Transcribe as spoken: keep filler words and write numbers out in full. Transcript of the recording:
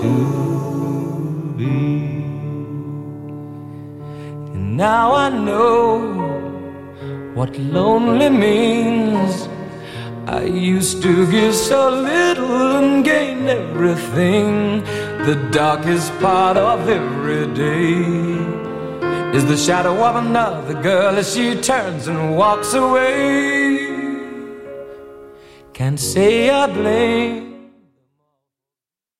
to be. And now I know what lonely means. I used to give so little and gain everything. The darkest part of every day is the shadow of another girl as she turns and walks away. Can't say I blame